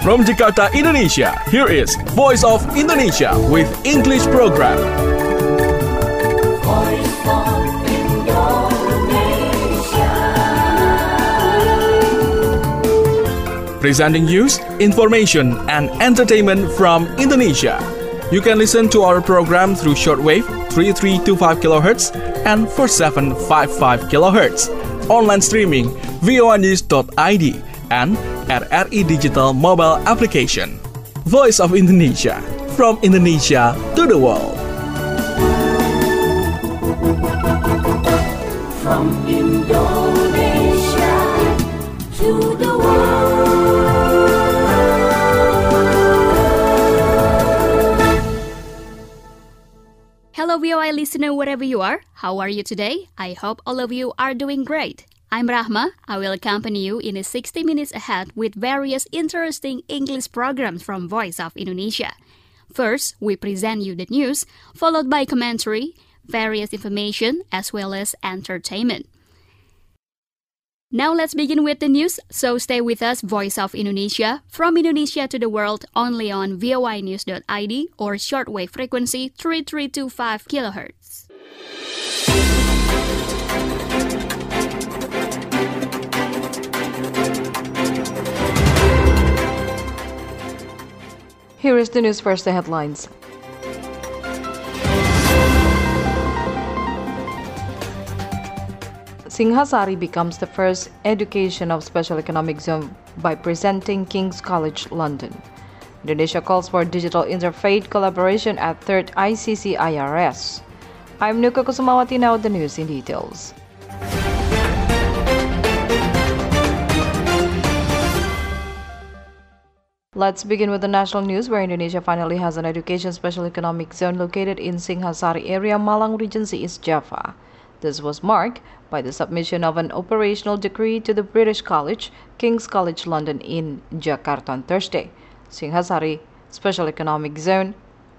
From Jakarta, Indonesia, here is Voice of Indonesia with English program. Voice of Indonesia. Presenting news, information, and entertainment from Indonesia. You can listen to our program through shortwave 3325 kHz and 4755 kHz. Online streaming voanews.id and at RI Digital mobile application. Voice of Indonesia, from Indonesia to the world. From Indonesia to the world. Hello VOA listener wherever you are. How are you today? I hope all of you are doing great. I'm Rahma. I will accompany you in a 60 minutes ahead with various interesting English programs from Voice of Indonesia. First, we present you the news, followed by commentary, various information, as well as entertainment. Now let's begin with the news, so stay with us, Voice of Indonesia, from Indonesia to the world, only on voanews.id or shortwave frequency 3325 kHz. Here is the news first, the headlines. Singhasari becomes the first education of special economic zone by presenting King's College London. Indonesia calls for digital interfaith collaboration at 3rd ICC IRS. I'm Nuka Kusumawati, now the news in details. Let's begin with the national news, where Indonesia finally has an education special economic zone located in Singhasari area, Malang Regency, East Java. This was marked by the submission of an operational decree to the British College, King's College London in Jakarta on Thursday. Singhasari Special Economic Zone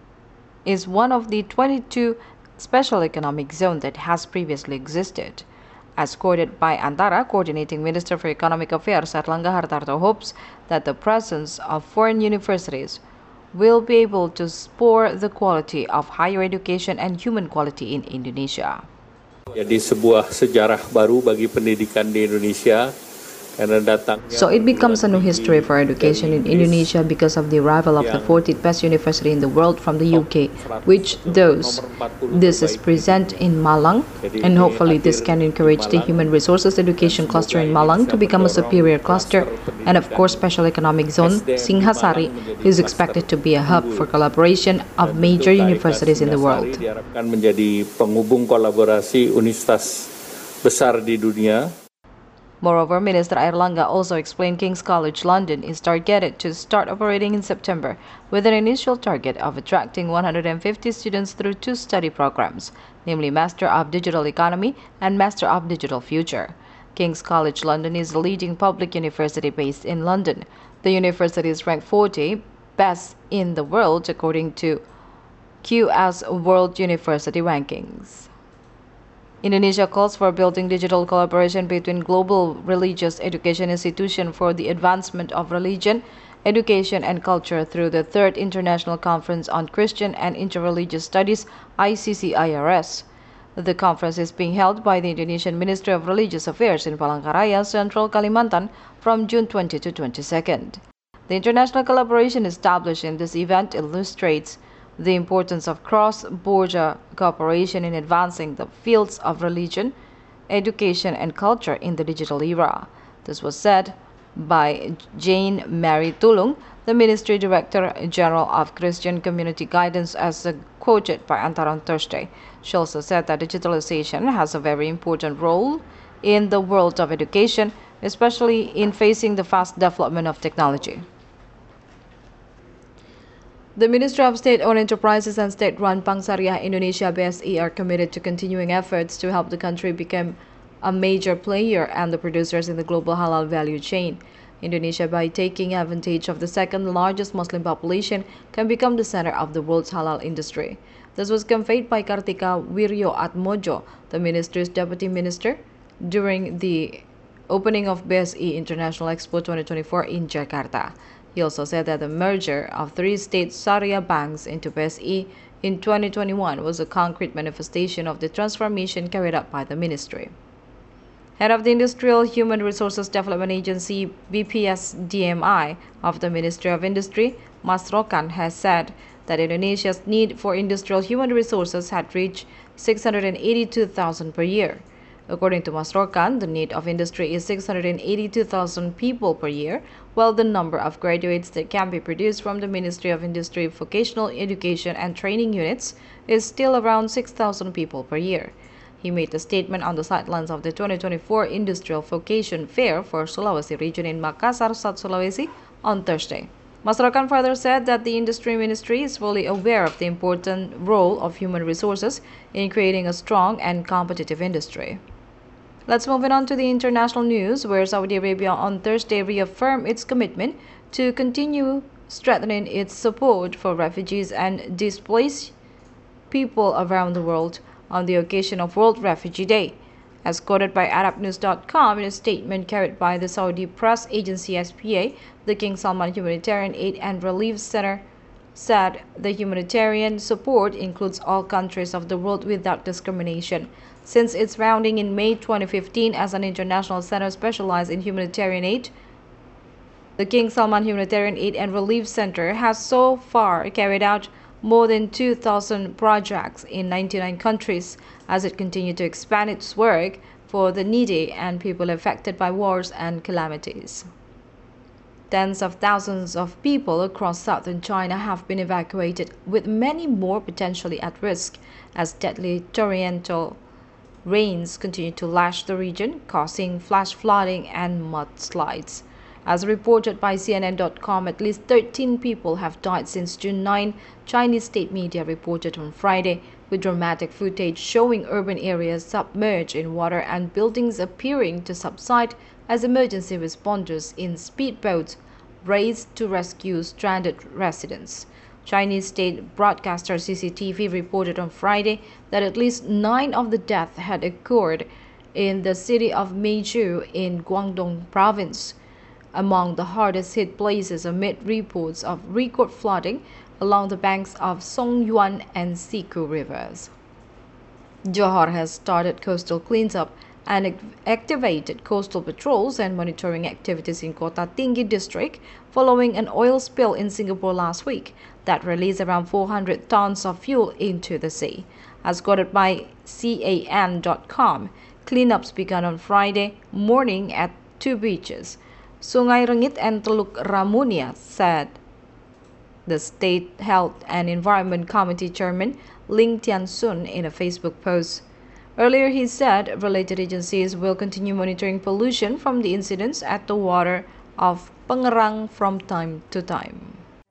is one of the 22 special economic zones that has previously existed. As quoted by Antara, Coordinating Minister for Economic Affairs Erlangga Hartarto hopes that the presence of foreign universities will be able to spur the quality of higher education and human quality in Indonesia. Jadi sebuah sejarah baru bagi pendidikan di Indonesia karena datangnya. So it becomes a new history for education in Indonesia because of the arrival of the 14th best university in the world from the UK, which this is present in Malang, and hopefully this can encourage the human resources education cluster in Malang to become a superior cluster, and of course special economic zone Singhasari is expected to be a hub for collaboration of major universities in the world. Diharapkan menjadi penghubung kolaborasi universitas besar di dunia. Moreover, Minister Erlangga also explained King's College London is targeted to start operating in September with an initial target of attracting 150 students through 2 study programs, namely Master of Digital Economy and Master of Digital Future. King's College London is a leading public university based in London. The university is ranked 40 best in the world according to QS World University Rankings. Indonesia calls for building digital collaboration between global religious education institutions for the advancement of religion, education, and culture through the 3rd International Conference on Christian and Interreligious Studies, ICC-IRS. The conference is being held by the Indonesian Ministry of Religious Affairs in Palangkaraya, Central Kalimantan, from June 20 to 22nd. The international collaboration established in this event illustrates the importance of cross-border cooperation in advancing the fields of religion, education, and culture in the digital era. This was said by Jane Mary Tulung, the Ministry Director General of Christian Community Guidance, as quoted by Antara on Thursday. She also said that digitalization has a very important role in the world of education, especially in facing the fast development of technology. The Ministry of State-Owned Enterprises and State-Run Bank Syariah Indonesia BSI are committed to continuing efforts to help the country become a major player and the producers in the global halal value chain. Indonesia, by taking advantage of the second largest Muslim population, can become the center of the world's halal industry. This was conveyed by Kartika Wiryo Atmojo, the ministry's deputy minister, during the opening of BSI International Expo 2024 in Jakarta. He also said that the merger of three state Sharia banks into BSE in 2021 was a concrete manifestation of the transformation carried out by the ministry. Head of the Industrial Human Resources Development Agency BPSDMI of the Ministry of Industry, Mas Rokan, has said that Indonesia's need for industrial human resources had reached 682,000 per year. According to Mas Rokan, the need of industry is 682,000 people per year, while the number of graduates that can be produced from the Ministry of Industry Vocational Education and Training Units is still around 6,000 people per year. He made the statement on the sidelines of the 2024 Industrial Vocation Fair for Sulawesi region in Makassar, South Sulawesi on Thursday. Mas Rokan further said that the Industry Ministry is fully aware of the important role of human resources in creating a strong and competitive industry. Let's move on to the international news, where Saudi Arabia on Thursday reaffirmed its commitment to continue strengthening its support for refugees and displaced people around the world on the occasion of World Refugee Day. As quoted by ArabNews.com in a statement carried by the Saudi press agency SPA, the King Salman Humanitarian Aid and Relief Center said the humanitarian support includes all countries of the world without discrimination. Since its founding in May 2015 as an international center specialized in humanitarian aid, the King Salman Humanitarian Aid and Relief Center has so far carried out more than 2,000 projects in 99 countries as it continued to expand its work for the needy and people affected by wars and calamities. Tens of thousands of people across southern China have been evacuated, with many more potentially at risk as deadly torrential rains continue to lash the region, causing flash flooding and mudslides. As reported by CNN.com, at least 13 people have died since June 9, Chinese state media reported on Friday, with dramatic footage showing urban areas submerged in water and buildings appearing to subside as emergency responders in speedboats raced to rescue stranded residents. Chinese state broadcaster CCTV reported on Friday that at least 9 of the deaths had occurred in the city of Meizhou in Guangdong province, among the hardest hit places amid reports of record flooding along the banks of Songyuan and Siku rivers. Johor has started coastal cleanup and activated coastal patrols and monitoring activities in Kota Tinggi district following an oil spill in Singapore last week that released around 400 tons of fuel into the sea. As quoted by CAN.com, cleanups began on Friday morning at 2 beaches, Sungai Rengit and Teluk Ramunia, said the State Health and Environment Committee Chairman Ling Tian-sun in a Facebook post. Earlier, he said related agencies will continue monitoring pollution from the incidents at the water of Pengerang from time to time.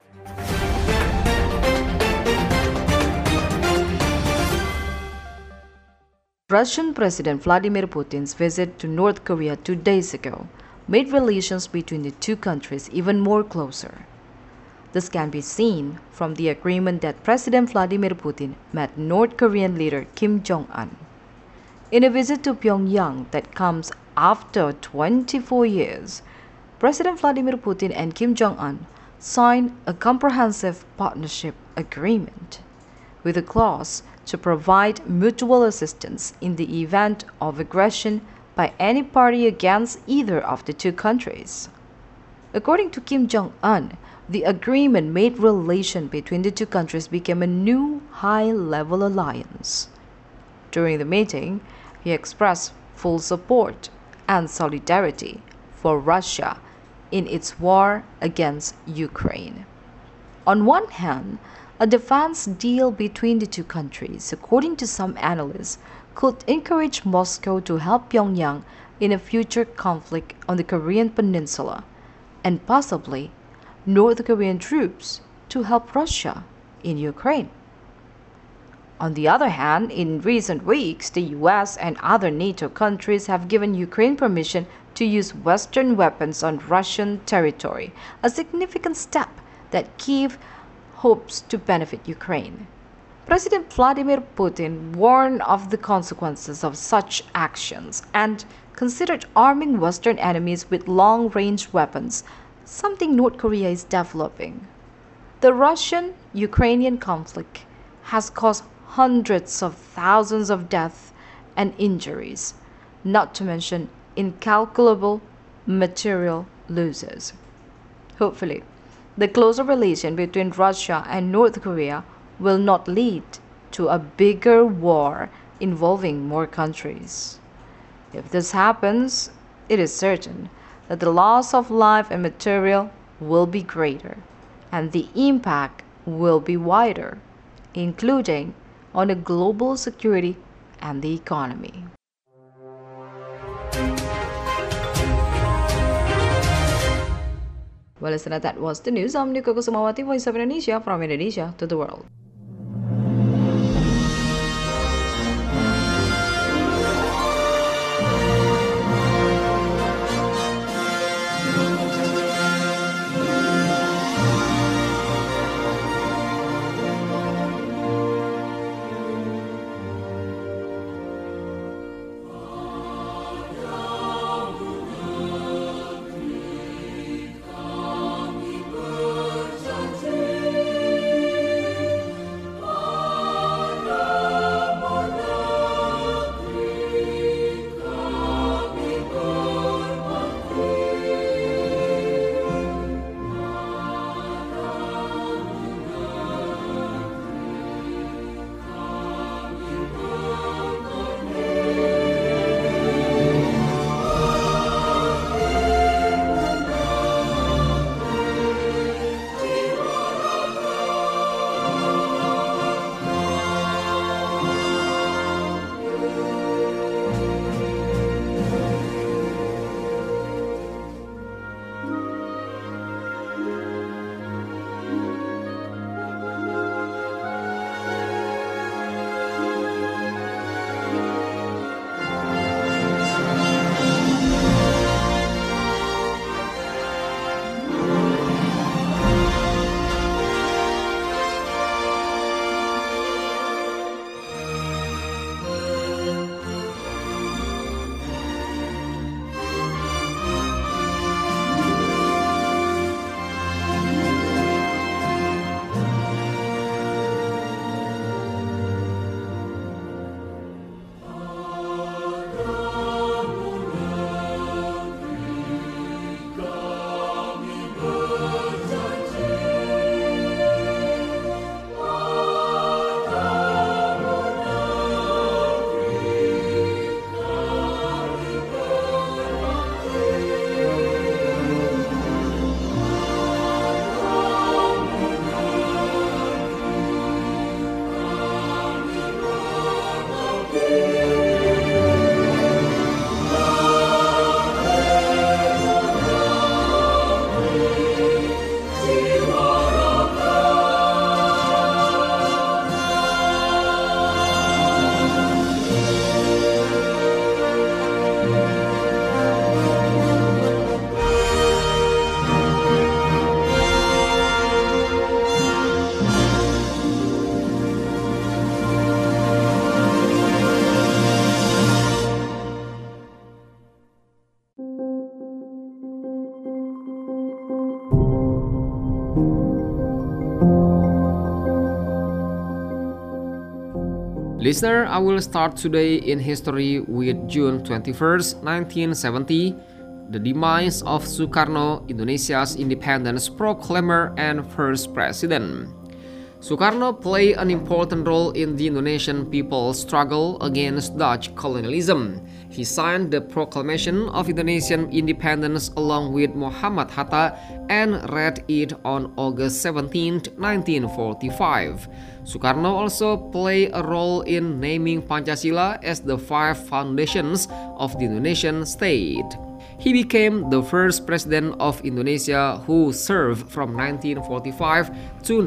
Russian President Vladimir Putin's visit to North Korea 2 days ago made relations between the two countries even more closer. This can be seen from the agreement that President Vladimir Putin met North Korean leader Kim Jong-un. In a visit to Pyongyang that comes after 24 years, President Vladimir Putin and Kim Jong-un signed a comprehensive partnership agreement with a clause to provide mutual assistance in the event of aggression by any party against either of the two countries. According to Kim Jong-un, the agreement made relation between the two countries became a new high-level alliance. During the meeting, he expressed full support and solidarity for Russia in its war against Ukraine. On one hand, a defense deal between the two countries, according to some analysts, could encourage Moscow to help Pyongyang in a future conflict on the Korean peninsula, and possibly North Korean troops to help Russia in Ukraine. On the other hand, in recent weeks, the US and other NATO countries have given Ukraine permission to use Western weapons on Russian territory, a significant step that Kyiv hopes to benefit Ukraine. President Vladimir Putin warned of the consequences of such actions and considered arming Western enemies with long-range weapons something North Korea is developing. The Russian-Ukrainian conflict has caused hundreds of thousands of deaths and injuries, not to mention incalculable material losses. Hopefully, the closer relation between Russia and North Korea will not lead to a bigger war involving more countries. If this happens, it is certain that the loss of life and material will be greater, and the impact will be wider, including on the global security and the economy. Well, listener, that was the news. I'm Niko Kusumawati, Voice of Indonesia, from Indonesia to the world. Listener, I will start today in history with June 21st, 1970, the demise of Sukarno, Indonesia's independence proclaimer and first president. Sukarno played an important role in the Indonesian people's struggle against Dutch colonialism. He signed the Proclamation of Indonesian Independence along with Muhammad Hatta and read it on August 17, 1945. Sukarno also played a role in naming Pancasila as the 5 foundations of the Indonesian state. He became the first president of Indonesia who served from 1945 to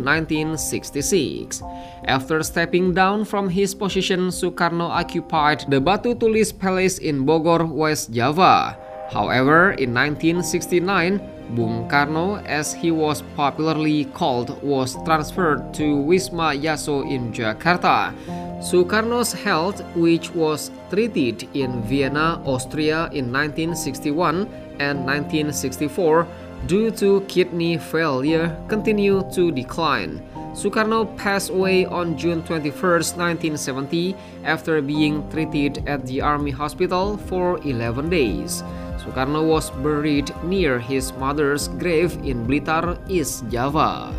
1966. After stepping down from his position, Sukarno occupied the Batu Tulis Palace in Bogor, West Java. However, in 1969, Bung Karno, as he was popularly called, was transferred to Wisma Yaso in Jakarta. Sukarno's health, which was treated in Vienna, Austria in 1961 and 1964, due to kidney failure, continue to decline. Sukarno passed away on June 21, 1970, after being treated at the Army Hospital for 11 days. Sukarno was buried near his mother's grave in Blitar, East Java.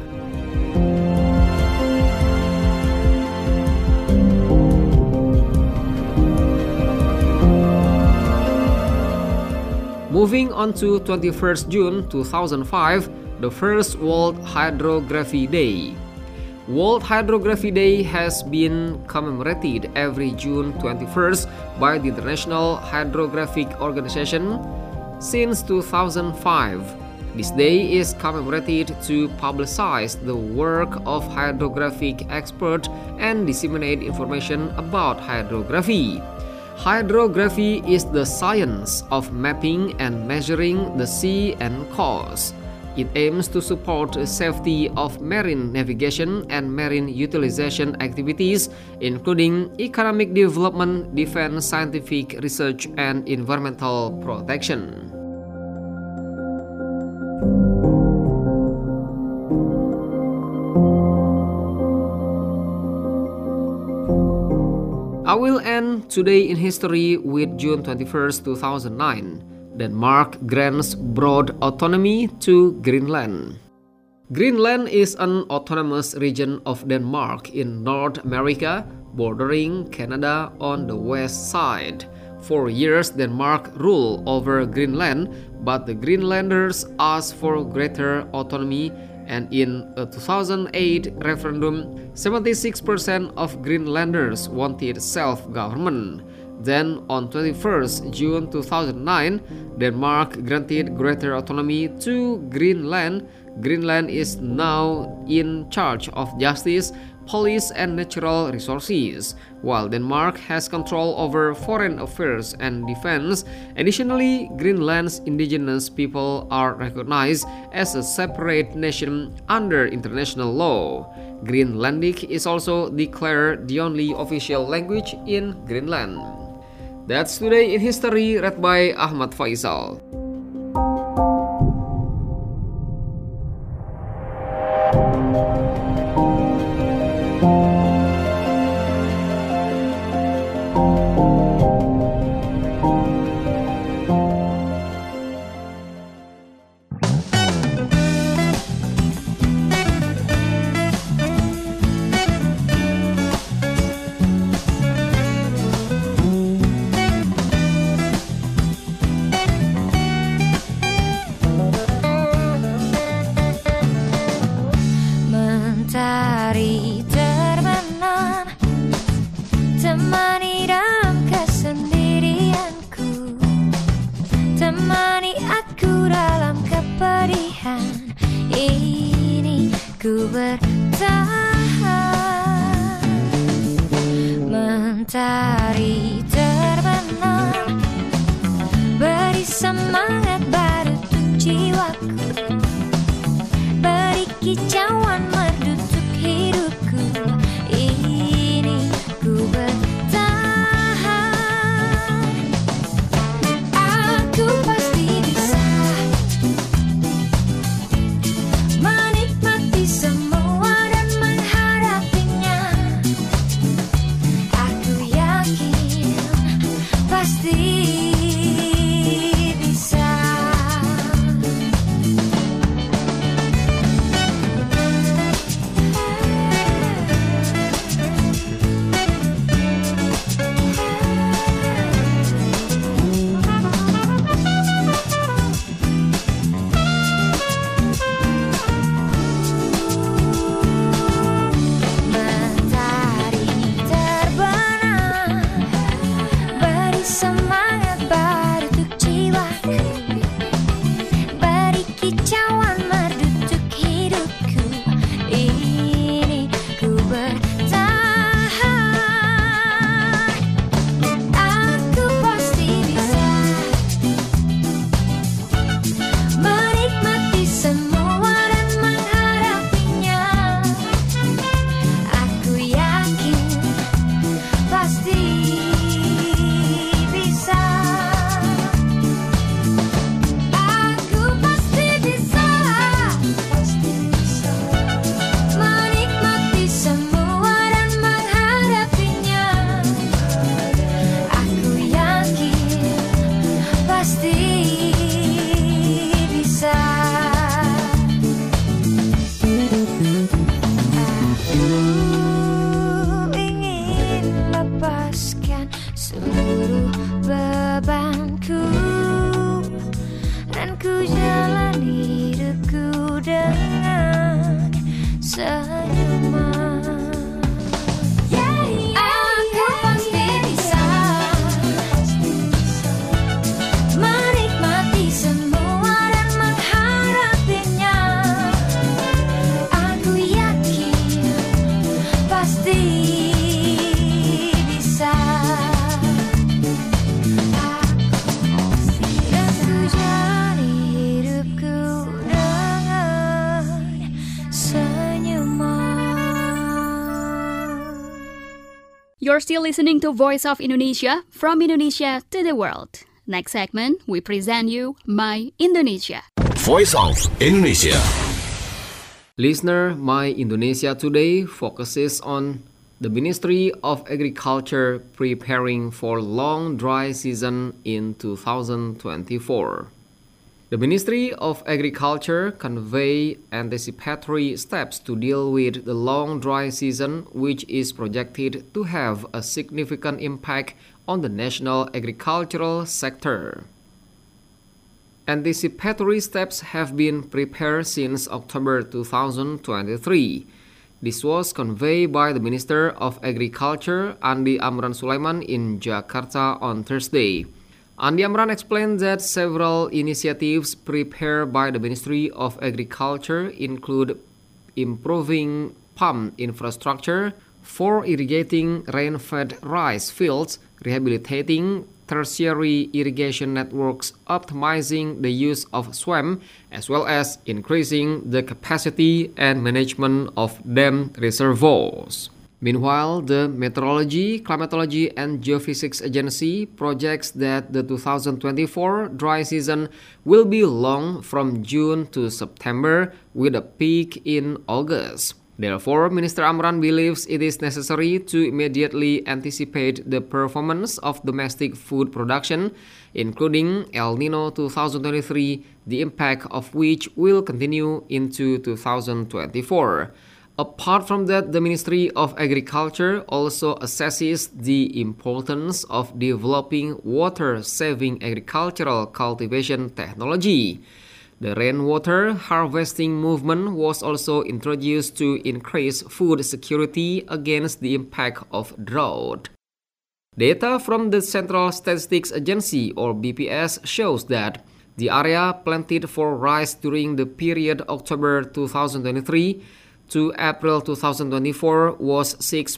Moving on to 21st June 2005, the first World Hydrography Day. World Hydrography Day has been commemorated every June 21st by the International Hydrographic Organization since 2005. This day is commemorated to publicize the work of hydrographic experts and disseminate information about hydrography. Hydrography is the science of mapping and measuring the sea and coast. It aims to support the safety of marine navigation and marine utilization activities, including economic development, defense, scientific research, and environmental protection. I will end today in history with June 21st, 2009. Denmark grants broad autonomy to Greenland. Greenland is an autonomous region of Denmark in North America, bordering Canada on the west side. For years, Denmark ruled over Greenland, but the Greenlanders asked for greater autonomy, and in a 2008 referendum, 76% of Greenlanders wanted self-government. Then, on 21st June 2009, Denmark granted greater autonomy to Greenland. Greenland is now in charge of justice, police, and natural resources, while Denmark has control over foreign affairs and defense. Additionally, Greenland's indigenous people are recognized as a separate nation under international law. Greenlandic is also declared the only official language in Greenland. That's Today in History, read by Ahmad Faisal. Mentari terbenam, temani dalam kesendirianku, temani aku dalam kepedihan ini, ku bertahan. Mentari terbenam, beri semangat baru untuk jiwaku, beri kicauan merdu untuk hidupku ini, ku bertahan. Aku pasti bisa menikmati semua dan menghadapinya. Aku yakin pasti bisa. Mentari terbenam, beri semangat seluruh bebanku, dan ku jalani hidupku dengan senyuman. Aku pasti bisa menikmati semua dan menghadapinya. Aku yakin pasti bisa. Dan ku jalani hidupku dengan senyuman. You're still listening to Voice of Indonesia, from Indonesia to the world. Next segment, we present you My Indonesia. Voice of Indonesia. Listener, My Indonesia today focuses on the Ministry of Agriculture preparing for long dry season in 2024. The Ministry of Agriculture convey anticipatory steps to deal with the long dry season, which is projected to have a significant impact on the national agricultural sector. Anticipatory steps have been prepared since October 2023. This was conveyed by the Minister of Agriculture, Andi Amran Sulaiman, in Jakarta on Thursday. Andi Amran explained that several initiatives prepared by the Ministry of Agriculture include improving pump infrastructure for irrigating rain-fed rice fields, rehabilitating tertiary irrigation networks, optimizing the use of SWAM, as well as increasing the capacity and management of dam reservoirs. Meanwhile, the Meteorology, Climatology and Geophysics Agency projects that the 2024 dry season will be long from June to September, with a peak in August. Therefore, Minister Amran believes it is necessary to immediately anticipate the performance of domestic food production, including El Nino 2023, the impact of which will continue into 2024. Apart from that, the Ministry of Agriculture also assesses the importance of developing water-saving agricultural cultivation technology. The rainwater harvesting movement was also introduced to increase food security against the impact of drought. Data from the Central Statistics Agency, or BPS, shows that the area planted for rice during the period October 2023 to April 2024 was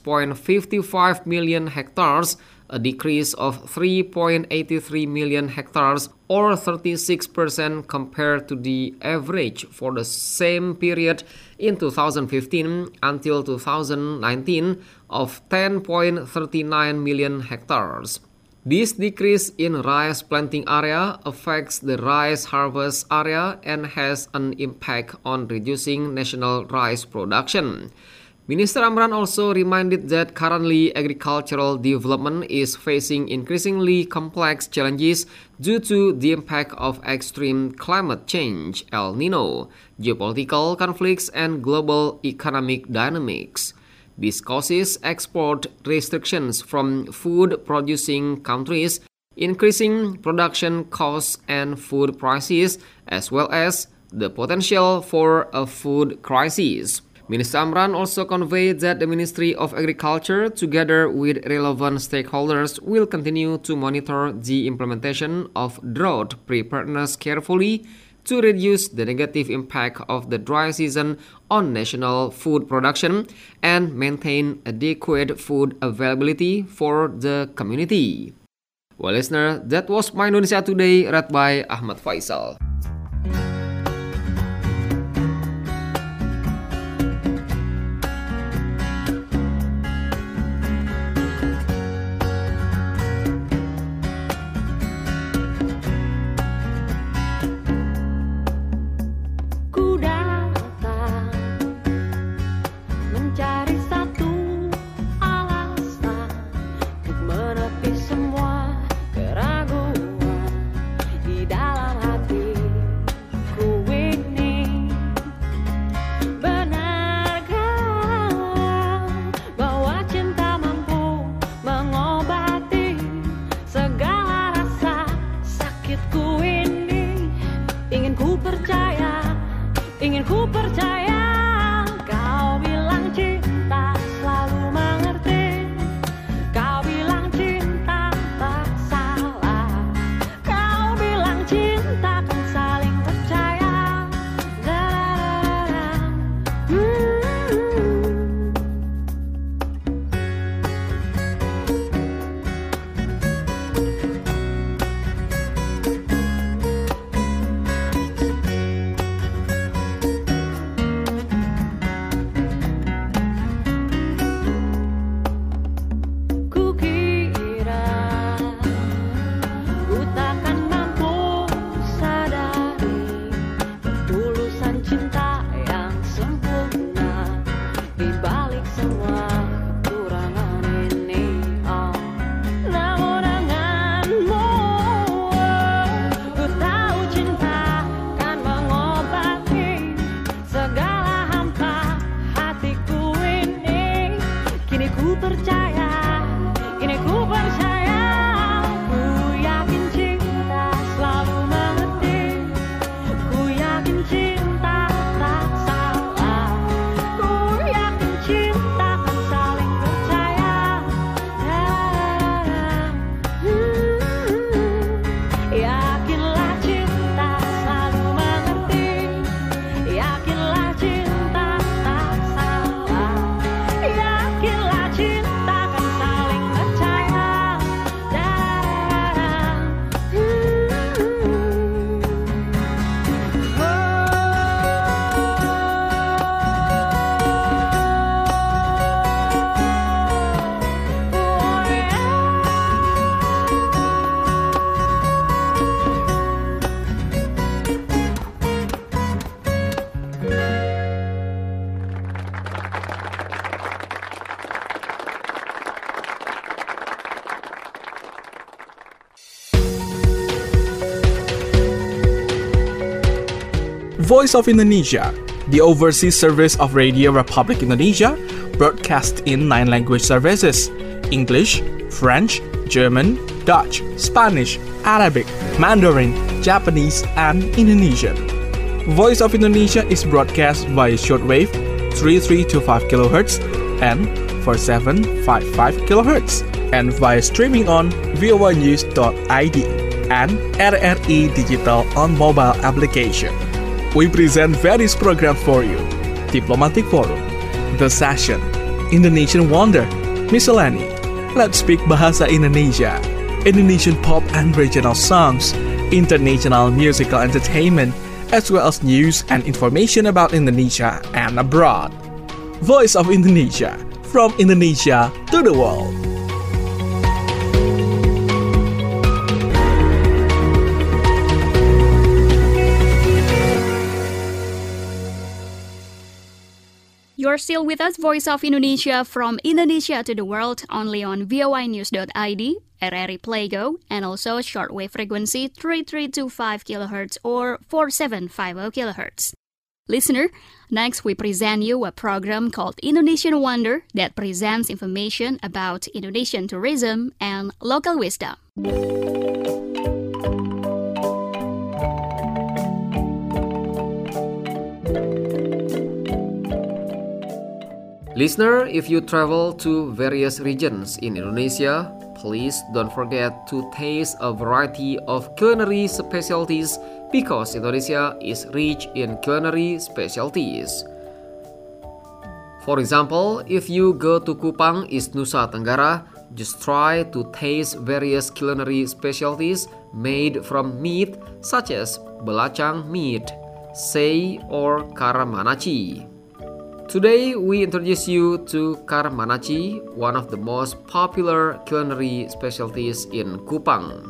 6.55 million hectares, a decrease of 3.83 million hectares or 36% compared to the average for the same period in 2015 until 2019 of 10.39 million hectares. This decrease in rice planting area affects the rice harvest area and has an impact on reducing national rice production. Minister Amran also reminded that currently agricultural development is facing increasingly complex challenges due to the impact of extreme climate change, El Nino, geopolitical conflicts, and global economic dynamics. This causes export restrictions from food-producing countries, increasing production costs and food prices, as well as the potential for a food crisis. Minister Amran also conveyed that the Ministry of Agriculture, together with relevant stakeholders, will continue to monitor the implementation of drought preparedness carefully to reduce the negative impact of the dry season on national food production and maintain adequate food availability for the community. Well, listener, that was My Indonesia Today, read by Ahmad Faisal. Menepi semua keraguan di dalam hati. ku percaya, ku yakin cinta selalu mengerti, ku yakin cinta tak salah, ku yakin cinta kan saling percaya. Yakinlah cinta selalu mengerti, yakinlah cinta tak salah, yakinlah cinta kan saling percaya. Voice of Indonesia, the overseas service of Radio Republic Indonesia, broadcast in 9 language services: English, French, German, Dutch, Spanish, Arabic, Mandarin, Japanese, and Indonesian. Voice of Indonesia is broadcast via shortwave 3325 kHz and 4755 kHz, and via streaming on voanews.id and RRI Digital on mobile application. We present various programs for you: Diplomatic Forum, The Session, Indonesian Wonder, Miscellany, Let's Speak Bahasa Indonesia, Indonesian pop and regional songs, international musical entertainment, as well as news and information about Indonesia and abroad. Voice of Indonesia, from Indonesia to the world. You're still with us, Voice of Indonesia, from Indonesia to the world, only on voinews.id, RRI Playgo, and also shortwave frequency 3325 kHz or 4750 kHz. Listener, next we present you a program called Indonesian Wonder that presents information about Indonesian tourism and local wisdom. Listener, if you travel to various regions in Indonesia, please don't forget to taste a variety of culinary specialties because Indonesia is rich in culinary specialties. For example, if you go to Kupang, East Nusa Tenggara, just try to taste various culinary specialties made from meat such as belacang meat, sei, or karamanaci. Today, we introduce you to karamanaci, one of the most popular culinary specialties in Kupang.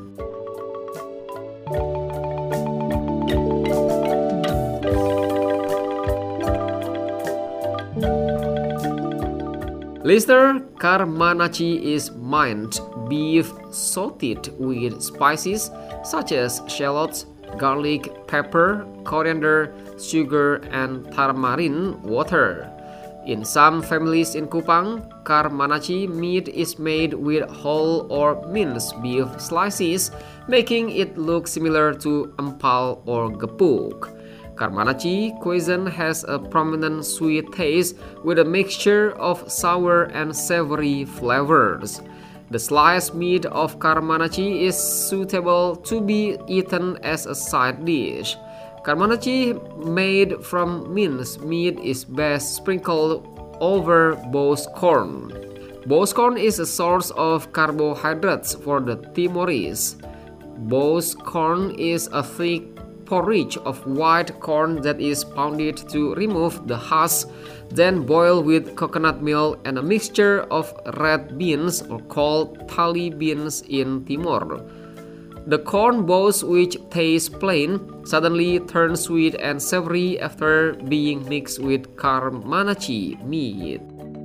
Listener, karamanaci is minced beef sautéed with spices such as shallots, garlic, pepper, coriander, sugar, and tamarind water. In some families in Kupang, karamanaci meat is made with whole or minced beef slices, making it look similar to empal or gepuk. Karamanaci cuisine has a prominent sweet taste with a mixture of sour and savory flavors. The sliced meat of karamanaci is suitable to be eaten as a side dish. Karamanaci made from minced meat is best sprinkled over Bose corn. Bose corn is a source of carbohydrates for the Timorese. Bose corn is a thick porridge of white corn that is pounded to remove the husk, then boiled with coconut milk and a mixture of red beans or called tali beans in Timor. The corn balls, which taste plain, suddenly turn sweet and savory after being mixed with karamanaci meat.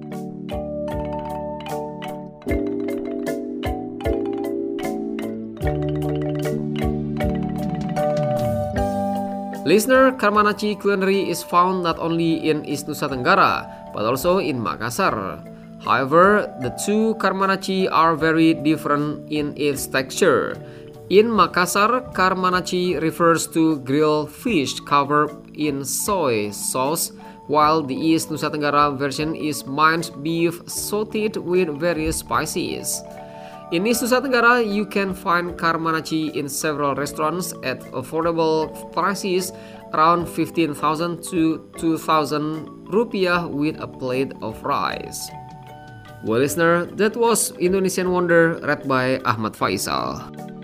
Listener, karamanaci culinary is found not only in East Nusa Tenggara, but also in Makassar. However, the two karmanaci are very different in its texture. In Makassar, karmanaci refers to grilled fish covered in soy sauce, while the East Nusa Tenggara version is minced beef sautéed with various spices. In East Nusa Tenggara, you can find karmanaci in several restaurants at affordable prices around 15,000 to 2,000 rupiah with a plate of rice. Well, listener, that was Indonesian Wonder read by Ahmad Faisal.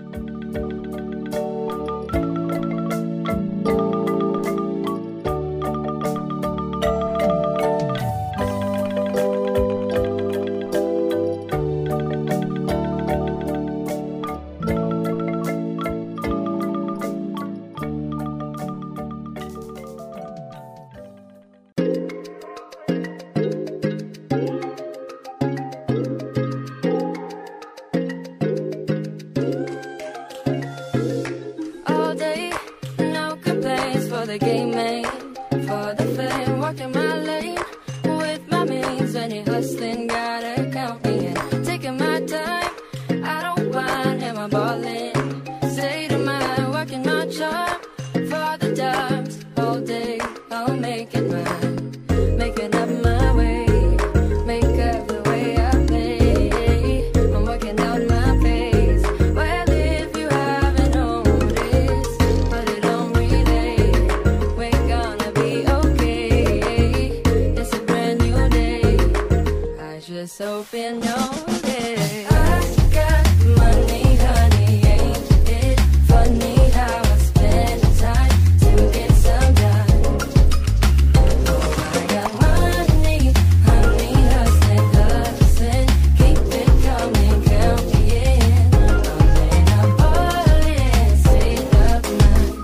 All day, no complaints for the game made, for the fame, walking my lane with my means. When you're hustling, gotta count me in, taking my time. I don't mind, am I ballin'? State of mind, working my charm for the times. All day, I'll make it mine, making up my way, make up the way I play. I'm working out my pace. Well, if you haven't noticed, but it don't relate, we're gonna be okay. It's a brand new day. I just hope you know this. I got money, honey, ain't it funny how I spend time to get some done? Oh, I got money, honey, hustling, hustling, keep it coming, count me in. I'm ballin', state of mind,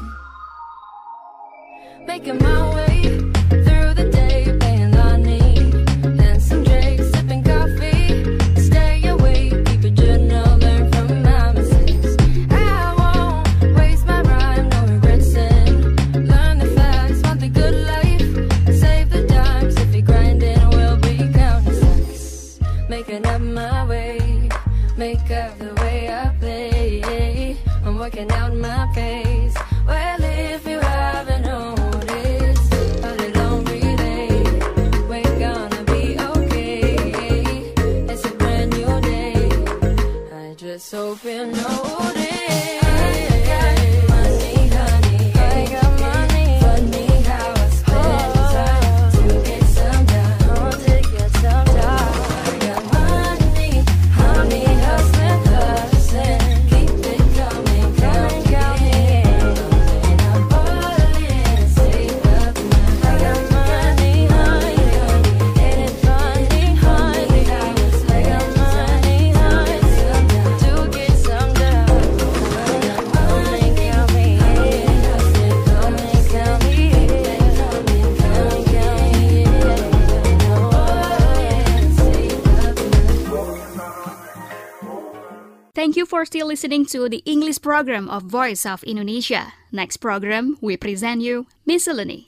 making my way through the day, playing Lonnie and some Drake, sipping coffee, stay awake, keep a journal, learn from my mistakes. I won't waste my rhyme, no regrets, and learn the facts, want the good life, save the dimes. If you're grinding, we'll be counting stacks, making up my way, make up the way I play. I'm working out my pace. Well, if you haven't noticed, but it don't relate, we're gonna be okay. It's a brand new day. I just hope you notice. I got money, honey, I got money. Funny how I spend time to get some done. Oh, to get some done. I got money, honey, hustling, hustling, keep it coming, count me in. And I'm ballin', save up now. I got money, honey, ain't it funny, honey, how I got money, honey, to get some done. Money, count me in, hustling, coming, count me in, coming, count me in. And I'm ballin', save up now. Thank you for still listening to the English program of Voice of Indonesia. Next program, we present you Miscellany.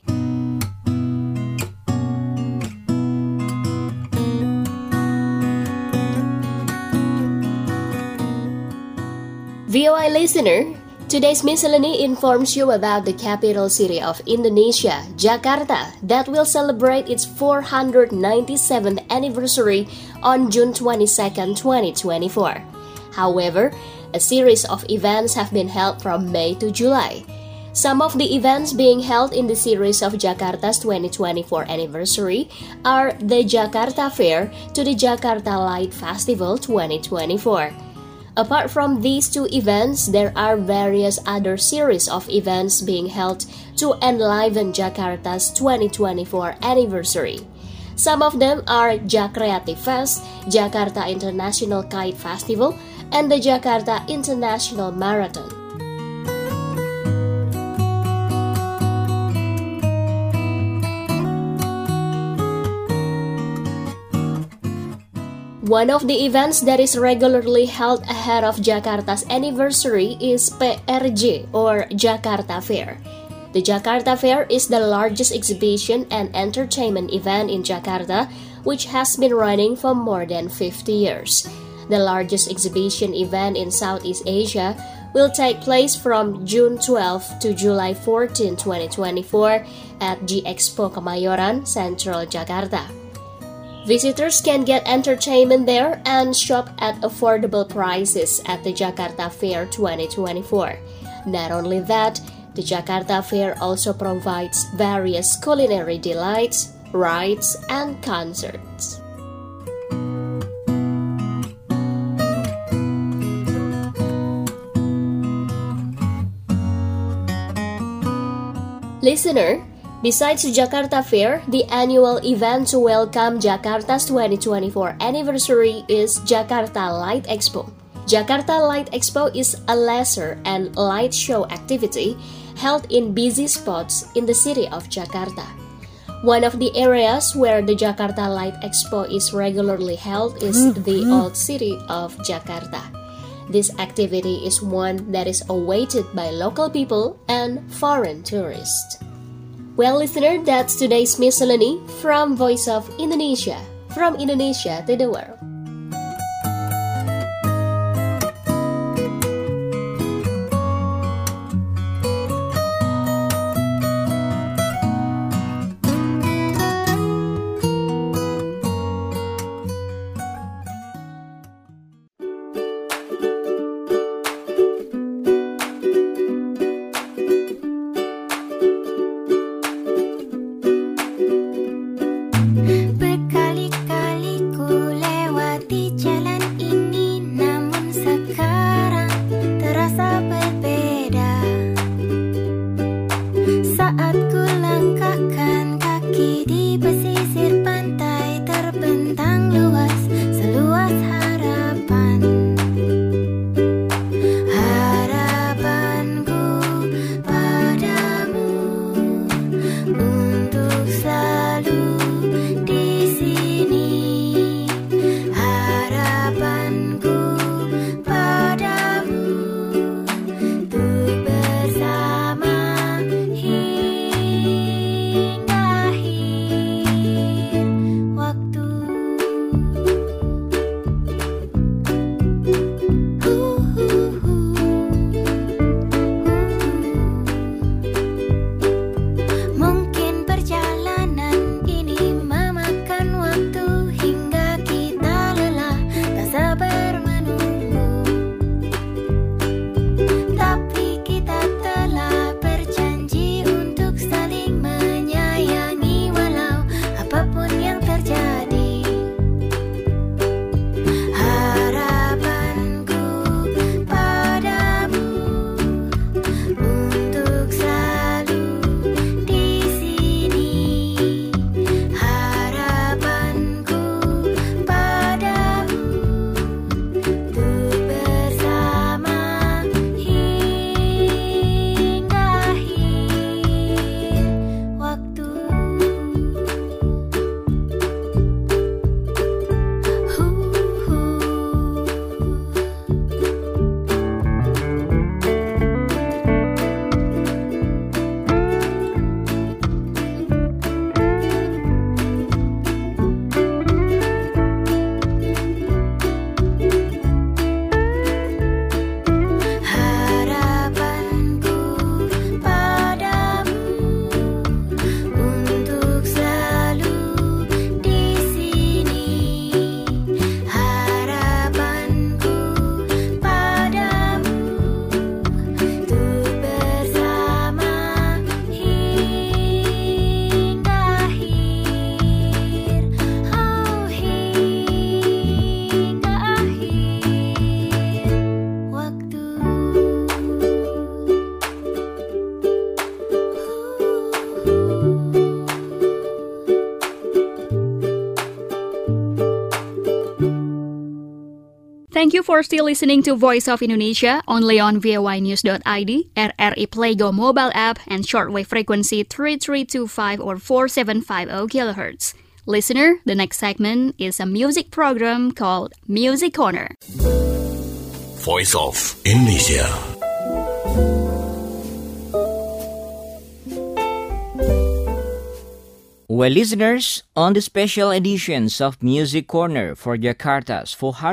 VOA listener, today's Miscellany informs you about the capital city of Indonesia, Jakarta, that will celebrate its 497th anniversary on June 22, 2024. However, a series of events have been held from May to July. Some of the events being held in the series of Jakarta's 2024 anniversary are the Jakarta Fair to the Jakarta Light Festival 2024. Apart from these two events, there are various other series of events being held to enliven Jakarta's 2024 anniversary. Some of them are Jakreatif Fest, Jakarta International Kite Festival, and the Jakarta International Marathon. One of the events that is regularly held ahead of Jakarta's anniversary is PRJ or Jakarta Fair. The Jakarta Fair is the largest exhibition and entertainment event in Jakarta, which has been running for more than 50 years. The largest exhibition event in Southeast Asia will take place from June 12 to July 14, 2024 at G-Expo Kemayoran, Central Jakarta. Visitors can get entertainment there and shop at affordable prices at the Jakarta Fair 2024. Not only that, the Jakarta Fair also provides various culinary delights, rides, and concerts. Listener, besides the Jakarta Fair, the annual event to welcome Jakarta's 2024 anniversary is Jakarta Light Expo. Jakarta Light Expo is a leisure and light show activity held in busy spots in the city of Jakarta. One of the areas where the Jakarta Light Expo is regularly held is the Old City of Jakarta. This activity is one that is awaited by local people and foreign tourists. Well, listener, that's today's miscellany from Voice of Indonesia, from Indonesia to the world. Berkali-kali ku lewati jalan ini, namun sekarang terasa berbeda. Saat ku langkahkan kaki di pesisir pantai, terbentang luas, seluas harapan. Harapanku padamu untuk selalu di sini. Harapanku padamu untuk bersama hingga akhir waktu. Mungkin perjalanan ini memakan waktu hingga kita lelah, tak sabar menunggu. Tapi kita telah berjanji untuk saling menyayangi walau apapun yang terjadi. Harapanku padamu untuk selalu di sini. Harapanku padamu untuk bersama hingga akhir waktu. Harapanku padamu untuk selalu di sini. Harapanku padamu untuk bersama hingga akhir, oh hingga akhir waktu. Thank you for still listening to Voice of Indonesia only on voinews.id, RRI Playgo mobile app, and shortwave frequency 3325 or 4750 kHz. Listener, the next segment is a music program called Music Corner. Voice of Indonesia. Well, listeners, on the special editions of Music Corner for Jakarta's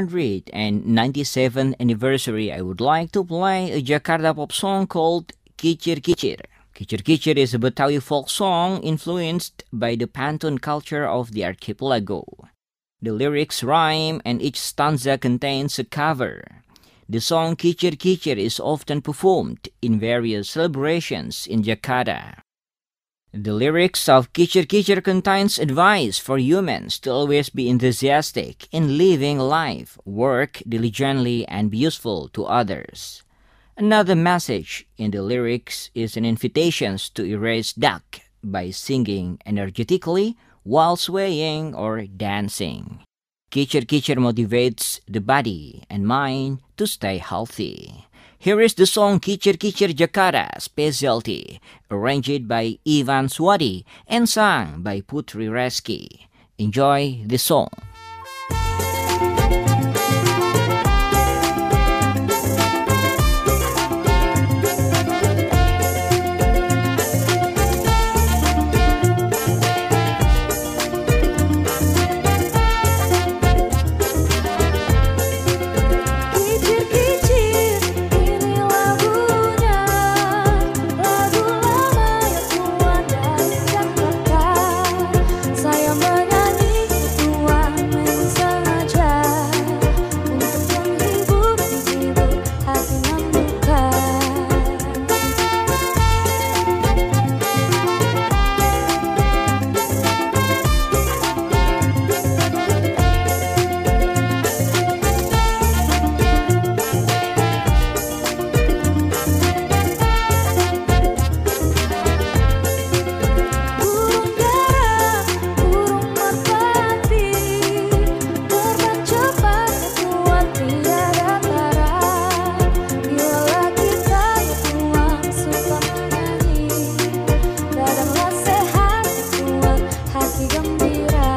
497th anniversary, I would like to play a Jakarta pop song called Kicir Kicir. Kicir Kicir is a Betawi folk song influenced by the pantun culture of the archipelago. The lyrics rhyme and each stanza contains a cover. The song Kicir Kicir is often performed in various celebrations in Jakarta. The lyrics of Kicir Kicir contains advice for humans to always be enthusiastic in living life, work diligently, and be useful to others. Another message in the lyrics is an invitation to erase doubt by singing energetically while swaying or dancing. Kicir Kicir motivates the body and mind to stay healthy. Here is the song Kicir Kicir Jakarta Specialty, arranged by Ivan Swadi and sung by Putri Reski. Enjoy the song. Kicir-kicir, ini lagunya, lagu lama yang keluar dari Jakarta. Saya menyanyi tuan main sengaja untuk menghibur hati membuka. Burung dara, burung merpati, terbang cepat tuan tiada tara. Bila kita tuan suka menyanyi, dadanglah sehat tuan hati gembira.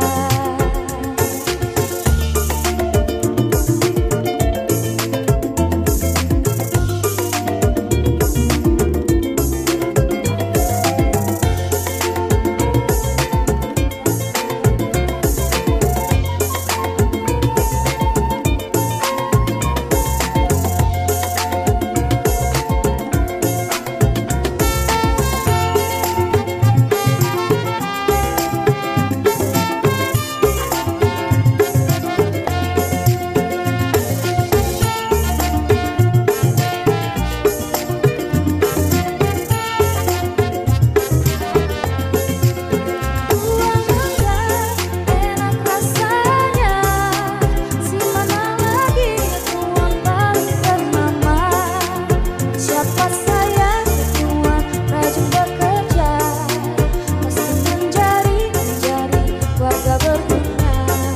Buah mangga enak rasanya, si mana lagi tuan paling ternama. Siapa saya tuan rajin bekerja, pasti menjadi warga berguna.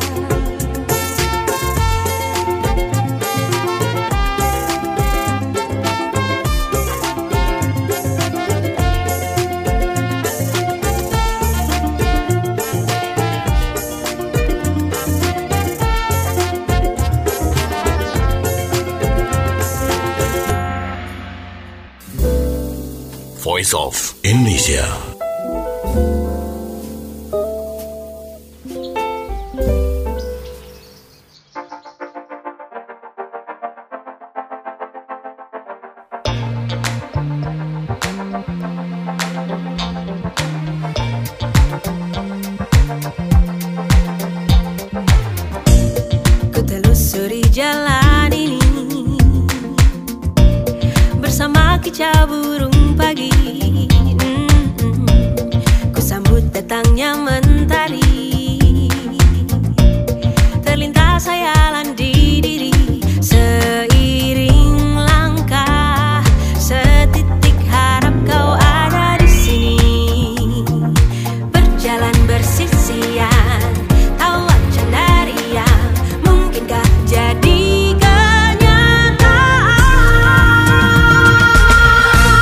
Voice of Indonesia. Ku telusuri jalan ini bersama kicau burung pagi. Ku sambut datangnya mentari, terlintas hayalan di diri. Seiring langkah, setitik harap kau ada di sini. Berjalan bersisian, tawa cendaria, mungkinkah jadi kenyataan?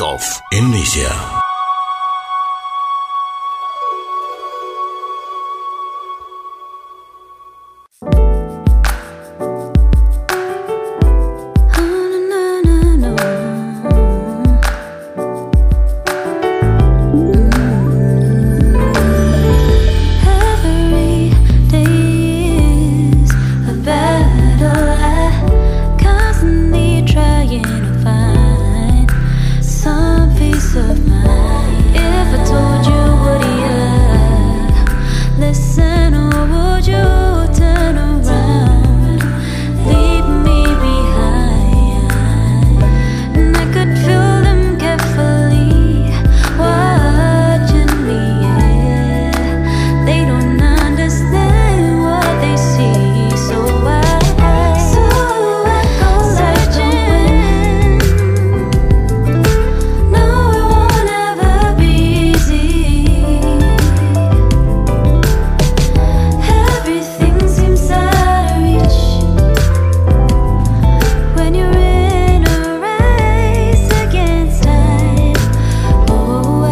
of Indonesia. Every day is a battle. I constantly trying to find some peace of mind. If I told you, would you listen, or would you turn around, leave me behind? And I could feel them carefully watching me. Yeah. They don't understand what they see, so I go searching. No, it won't ever be easy. Everything seems out of reach when you're in a race against time. Oh,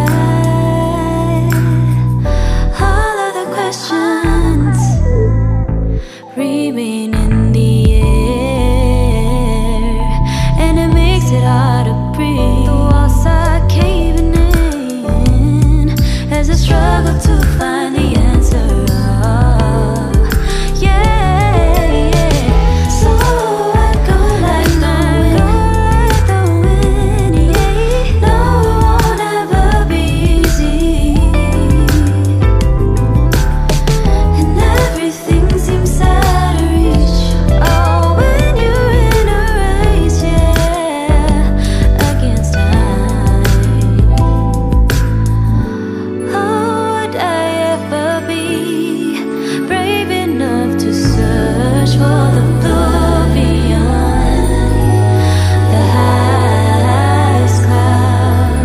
all of the questions remain in the air, and it makes it hard to breathe. The walls are caving in as I struggle to find the answer. So I go like the wind. No, it won't ever be easy. And everything seems out of reach. Oh, when you're in a race, against time. Oh, would I ever be brave enough to search for the blue beyond the highest cloud?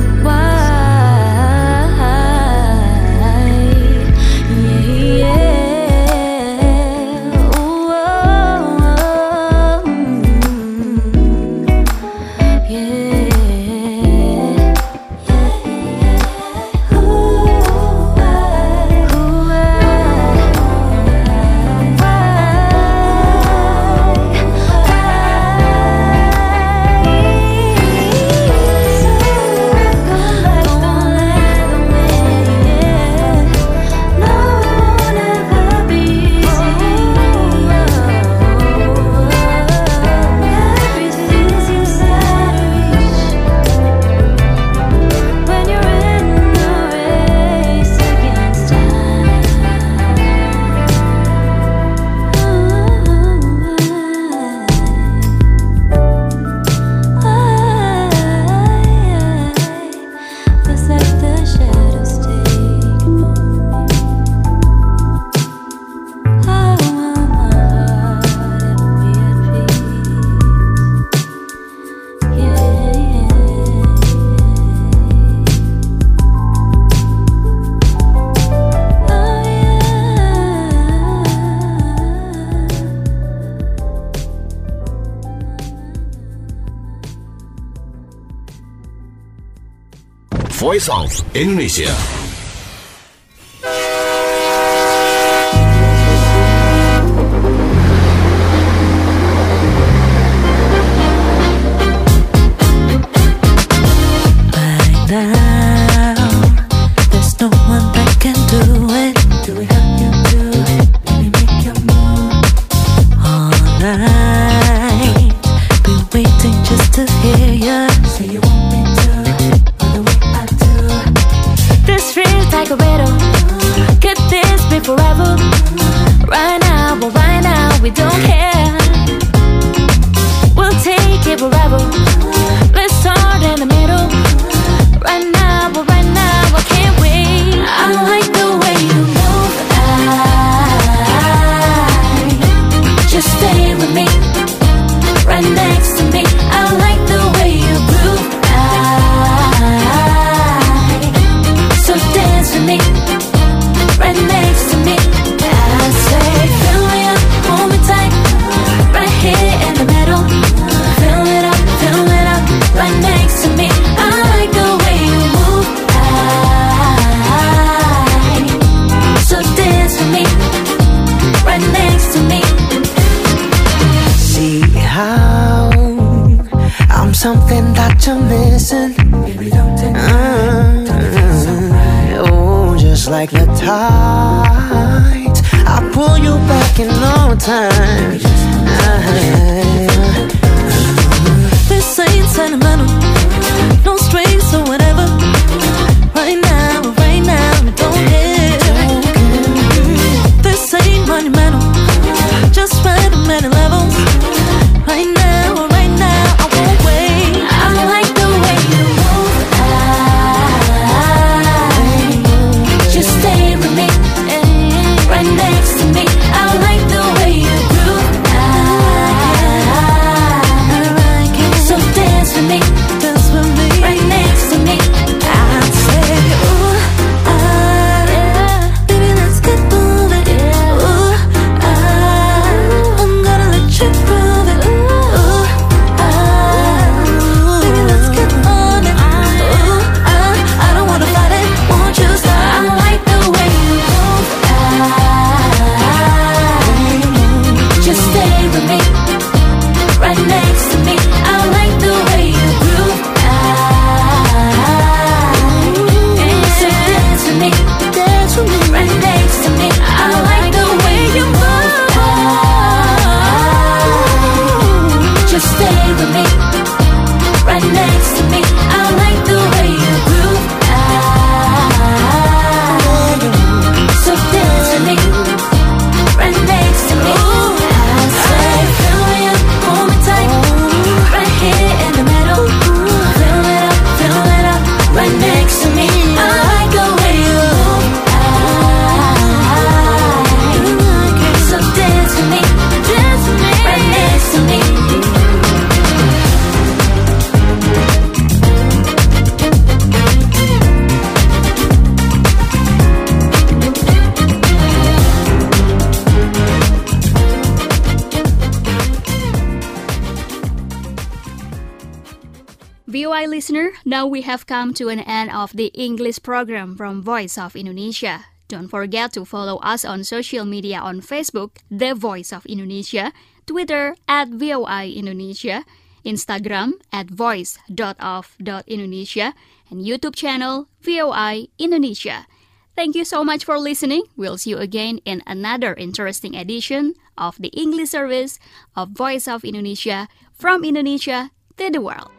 Just like the shadows taking over me. I want my heart to be at peace. Voice of Indonesia. Right now, there's no one that can do it. Do we help you do it? Maybe make your move all night. Been waiting just to hear you say you want me to, or the way I do. This feels like a riddle. Could this be forever? Right now, but right now we don't care. We'll take it wherever. Let's start in the middle. Right now, but right now I can't wait. I like the way you move. Just stay with me, right next to me. I like the way you groove. So dance with me, right next to me. I say, fill me up, hold me tight, right here in the middle. Fill it up, fill it right next to me. See how I'm something that you're missing. Oh, just like the tide, I pull you back in no time. This ain't sentimental, no strings or whatever. Right now, don't hit. This ain't monumental, just right on many levels. Right now, I won't wait. I like the way you move. Just stay with me, right next to me. I like the way you groove. So dance with me, right next to me. I say, ooh, baby, let's get moving. Ooh, I'm gonna let you prove it. Ooh, baby, let's get on it. Ooh, I don't wanna fight it, won't you stop? I like the way you move. Just stay with me, right next to me. I like the way you groove. So dance with me, right next to me. I like the way you move. Just stay with me, right next to me. I like the way you groove. So dance with me, right next to me. I say, fill me up, hold me tight, right here in the middle. Fill it up, right next to me. I like the way you move. So dance with me, right next to me. VOA listener, now we have come to an end of the English program from Voice of Indonesia. Don't forget to follow us on social media on Facebook, The Voice of Indonesia, Twitter @VOI Indonesia, Instagram @voice.of.indonesia, and YouTube channel VOI Indonesia. Thank you so much for listening. We'll see you again in another interesting edition of the English service of Voice of Indonesia from Indonesia to the world.